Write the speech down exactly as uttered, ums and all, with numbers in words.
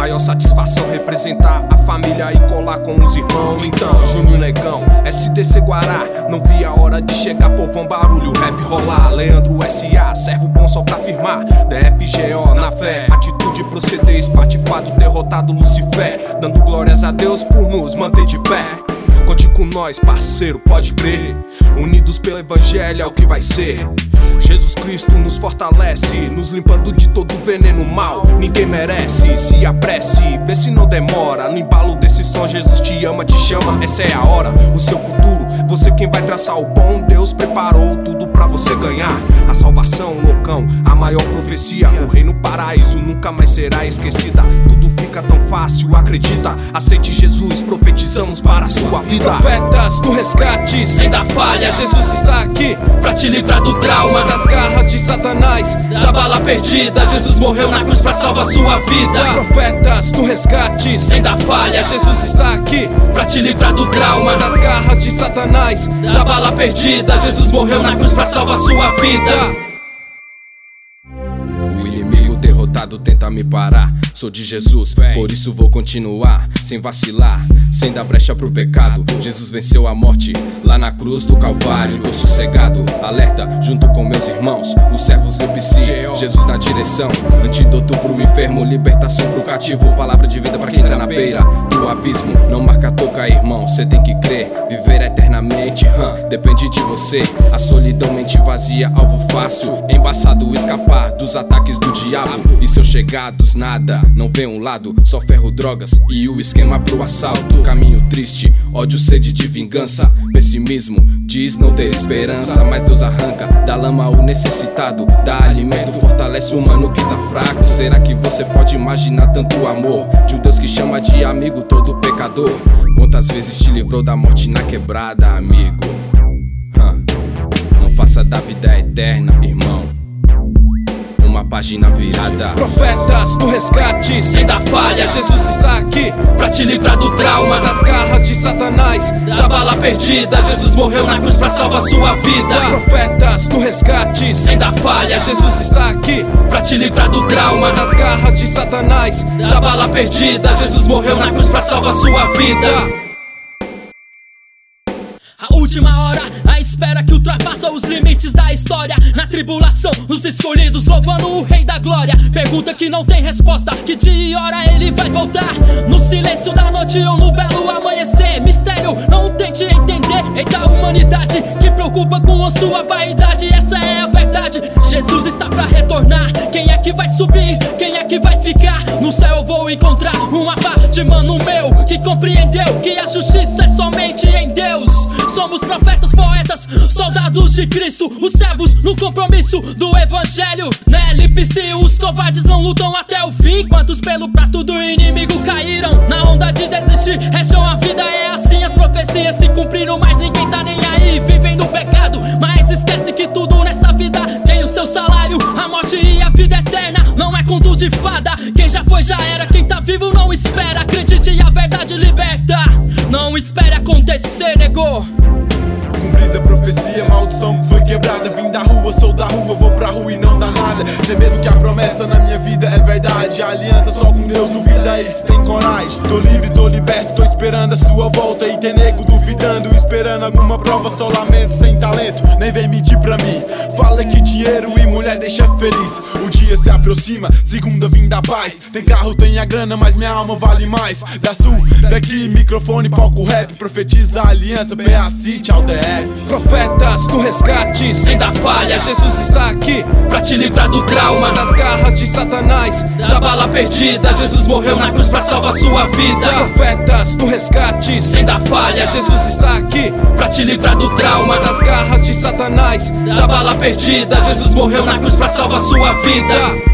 Maior satisfação representar a família e colar com os irmãos. Então, Júnior Negão, S D C Guará, não vi a hora de chegar, povão, barulho, rap rolar. Leandro S A, servo bom só pra firmar. D F G O na fé, atitude, proceder, espatifado, derrotado Lucifer, dando glórias a Deus por nos manter de pé. Conte com nós, parceiro, pode crer. Unidos pelo evangelho é o que vai ser. Jesus Cristo nos fortalece, nos limpando de todo veneno mal. Ninguém merece, se apresse, vê se não demora. No embalo desse som, Jesus te ama, te chama. Essa é a hora, o seu futuro, você quem vai traçar o bom. Deus preparou tudo pra você ganhar a salvação, loucão, a maior profecia. O reino paraíso nunca mais será esquecida. Tudo fica tão fácil, acredita. Aceite Jesus, profetizamos para a sua vida. Profetas do resgate, sem dar falha, Jesus está aqui pra te livrar do trauma, das garras de Satanás, da bala perdida. Jesus morreu na cruz pra salvar sua vida. Profetas do resgate, sem dar falha, Jesus está aqui pra te livrar do trauma, das garras de Satanás, da bala perdida. Jesus morreu na cruz pra salvar sua vida. O inimigo derrotado tenta me parar, sou de Jesus, por isso vou continuar, sem vacilar, sem dar brecha pro pecado. Jesus venceu a morte lá na cruz do Calvário. Tô sossegado, alerta, junto com meus irmãos, os servos do P C, Jesus na direção, antídoto pro enfermo, libertação pro cativo, palavra de vida pra quem tá na beira do abismo. Não marca toca, irmão, cê tem que crer, viver eternamente, hum, depende de você. A solidão, mente vazia, alvo fácil, embaçado, escapar dos ataques do diabo e seus chegados. Nada, não vê um lado, só ferro, drogas e o esquema pro assalto. Caminho triste, ódio, sede de vingança, pessimismo, diz não ter esperança. Mas Deus arranca da lama o necessitado, dá alimento, fortalece o mano que tá fraco. Será que você pode imaginar tanto amor de um Deus que chama de amigo todo pecador? Quantas vezes te livrou da morte na quebrada, amigo? Hum. Não faça da vida eterna, irmão, uma página virada. Profetas do resgate, sem dar falha, Jesus está aqui pra te livrar do trauma, das garras de Satanás, da bala perdida. Jesus morreu na cruz pra salvar sua vida. Profetas do resgate, sem dar falha, Jesus está aqui pra te livrar do trauma, das garras de Satanás, da bala perdida. Jesus morreu na cruz pra salvar sua vida. A última hora, a espera que ultrapassa os limites da história. Na tribulação, os escolhidos louvando o Rei da Glória. Pergunta que não tem resposta, que dia e hora ele vai voltar. No silêncio da noite ou no belo amanhecer. Mistério, não tente entender. Eita humanidade que preocupa com a sua vaidade. Essa é a verdade, Jesus está pra retornar. Quem é que vai subir? Quem é que vai ficar? No céu eu vou encontrar uma parte, mano meu, que compreendeu que a justiça é somente em Deus. Somos profetas, poetas, soldados de Cristo, os servos no compromisso do evangelho. Na L P C os covardes não lutam até o fim. Quantos pelo prato do inimigo caíram na onda de desistir? Recham a vida, é assim, as profecias se cumpriram, mas ninguém tá nem aí. Vivem no pecado, mas esquece que tudo nessa vida tem o seu salário. A morte e a vida eterna não é conto de fada. Quem já foi já era, quem tá vivo não espera. Acredite e a verdade liberta, não espere acontecer, negou. Cumprida a profecia, maldição que foi quebrada. Vim da rua, sou da rua, vou pra rua e não dá nada. Sei mesmo que a promessa na minha vida é verdade. A aliança só com Deus, duvida aí se tem coragem. Tô livre, tô liberto, tô esperando a sua volta. E tem nego duvidando, esperando alguma prova. Só lamento, sem talento, nem vem mentir pra mim. Fala que dinheiro e mulher deixa feliz. O dia se aproxima, segunda vim da paz. Tem carro, tem a grana, mas minha alma vale mais. Da sul, daqui, microfone, palco rap. Profetiza a aliança, P A City, ao D F. Profetas do resgate, sem dar falha, Jesus está aqui pra te livrar do trauma, das garras de Satanás, da bala perdida. Jesus morreu na cruz pra salvar sua vida. Profetas do resgate, sem dar falha, Jesus está aqui pra te livrar do trauma, das garras de Satanás, da bala perdida. Jesus morreu na cruz pra salvar sua vida.